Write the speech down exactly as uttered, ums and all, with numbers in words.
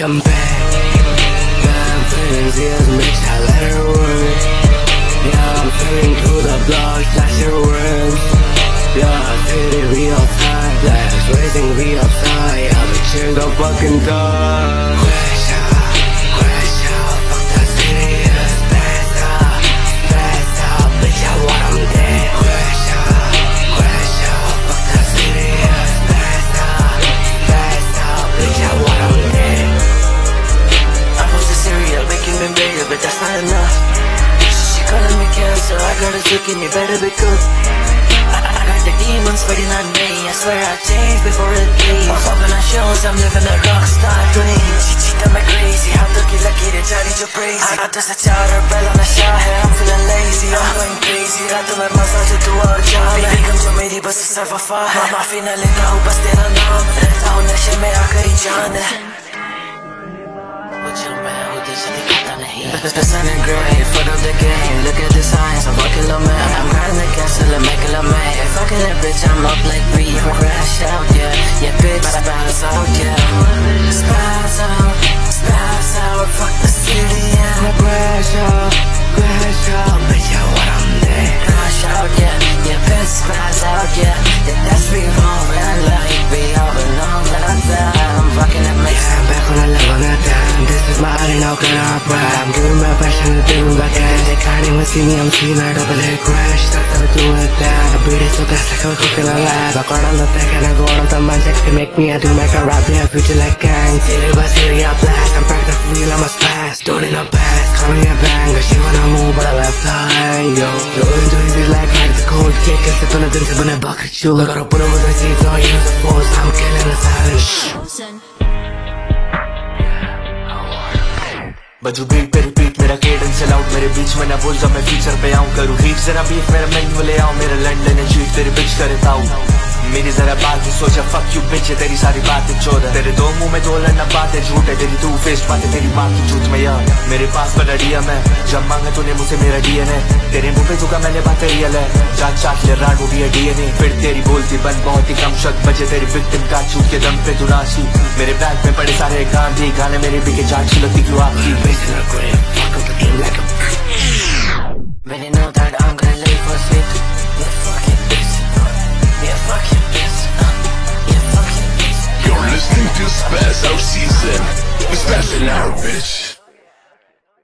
come back. Yeah, I'm feeling this bitch, I let her work. Yeah, I'm feeling through the block, that's your words. Yeah, city we outside, blast, raising we outside. Yeah, the chill the fucking dog. Crash out, crash out, fuck the city, it's best out, best out, bitch, I want 'em dead. Crash out, crash out, fuck the city, it's best out, best out, bitch, I want 'em dead. I post a cereal, making me bigger, but that's not enough. She calling me cancer, I got a zucchini, better be good. I got the demons fighting on me, I swear I changed before it leaves. I'm popping on shows, I'm living a rockstar dream. She cheated me crazy, how to kill a kid, it's already too crazy. I got this a charter, bell on a shot, I'm feeling lazy, I'm going crazy. रात में massage तू और जाम है, बेगम जो मेरी बस सिर्फ वफा है। माफी न लेता हूँ बस तेरा नाम है, रहता हूँ नशे में आखिरी जान है। मुझे मैं हूँ दिशा दिखाता नहीं। The sun and gray, foot of the game, look at the signs, I'm fucking low man. I'm grinding the castle and making a man. Fucking that bitch, I'm up like B, crash out, yeah. Yeah, bitch, spaz out, yeah. Spaz out, spaz out, fuck the city, yeah. Crash out, crash out, bitch, I want 'em dead. Crash out, yeah, yeah, bitch, spaz out, yeah. Yeah, that's me wrong, man, like me over and on, like that. I'm fucking that mix. Yeah, I'm back on the level that time. This is my art, how can I brag? I'm giving my passion to do my cash. They can't even see me, I'm seeing I double head crash. Start to do it that. I beat it so fast like I'm cooking a lab. I got on the back and I go on the magic to make me, I do make a rap, yeah, future like gang. City by city, I blast. I'm back to feel, I'm a splash. Doing in a pass, call me a banger. She wanna move, but I left eye, yo. Rolling to this like hard, the cold kick. I'm sipping a din, sipping a bucket, shoe. I gotta put them with the seats, all use the force. I'm killing the silence. बजू beat पे repeat मेरा cadence loud मेरे बीच में ना बोल जब मैं फीचर पे आऊं करूं हीट जरा बीफ मेरा मेन्यू ले आओ मेरा लंडन है चीट तेरी बिच करे ताऊ मेरी जरा बात ही सोचा fuck you bitch है तेरी सारी बातें चोर है तेरे दो मुंह में दो लड़ना बातें झूठ है तेरी तू फेस बातें तेरी माँ की झूठ में यार मेरे पास बड़ा डीएम है जब मांगा तूने मुझसे मेरा डीएनए तेरे मुंह पे झुका मैंने बातें रियल है जाट चाट ले राडो भी है डीएनए फिर तेरी बोलती बंद बहुत ही कम शक बचे तेरी विक्टिम का चूक के दम पे तू नाची मेरे बैग में पड़े सारे गांधी गाने मेरे बिके जाट छिलती क्यों आपकी When you know that I'm gonna leave for sweet. Yeah, fuck it, bitch. Yeah, fuck it, bitch. Uh, yeah, fuck it, bitch. You're listening to Spaz Out Season. We're spazzing out, bitch.